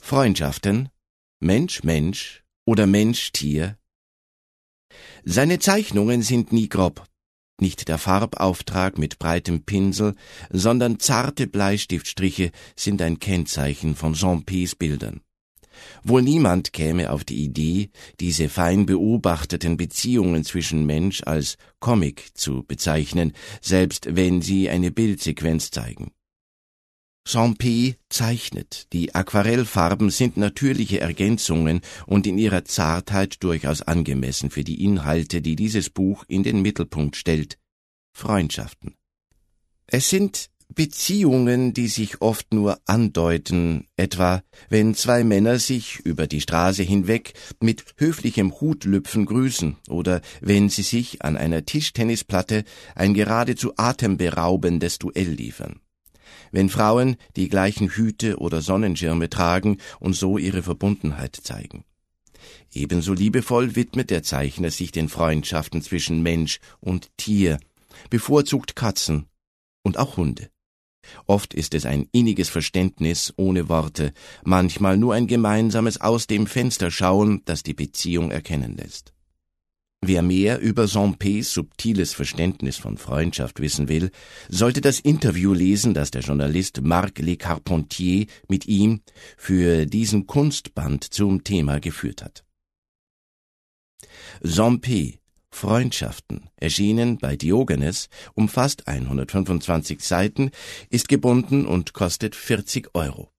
Freundschaften, Mensch-Mensch oder Mensch-Tier. Seine Zeichnungen sind nie grob. Nicht der Farbauftrag mit breitem Pinsel, sondern zarte Bleistiftstriche sind ein Kennzeichen von Jean Pys Bildern. Wohl niemand käme auf die Idee, diese fein beobachteten Beziehungen zwischen Mensch als Comic zu bezeichnen, selbst wenn sie eine Bildsequenz zeigen. Jean Pys zeichnet. Die Aquarellfarben sind natürliche Ergänzungen und in ihrer Zartheit durchaus angemessen für die Inhalte, die dieses Buch in den Mittelpunkt stellt: Freundschaften. Es sind Beziehungen, die sich oft nur andeuten, etwa wenn zwei Männer sich über die Straße hinweg mit höflichem Hutlüpfen grüßen oder wenn sie sich an einer Tischtennisplatte ein geradezu atemberaubendes Duell liefern. Wenn Frauen die gleichen Hüte oder Sonnenschirme tragen und so ihre Verbundenheit zeigen. Ebenso liebevoll widmet der Zeichner sich den Freundschaften zwischen Mensch und Tier, bevorzugt Katzen und auch Hunde. Oft ist es ein inniges Verständnis ohne Worte, manchmal nur ein gemeinsames Aus dem Fenster schauen, das die Beziehung erkennen lässt. Wer mehr über Jean Pys subtiles Verständnis von Freundschaft wissen will, sollte das Interview lesen, das der Journalist Marc Le Carpentier mit ihm für diesen Kunstband zum Thema geführt hat. Jean Pys Freundschaften, erschienen bei Diogenes, umfasst 125 Seiten, ist gebunden und kostet 40 €.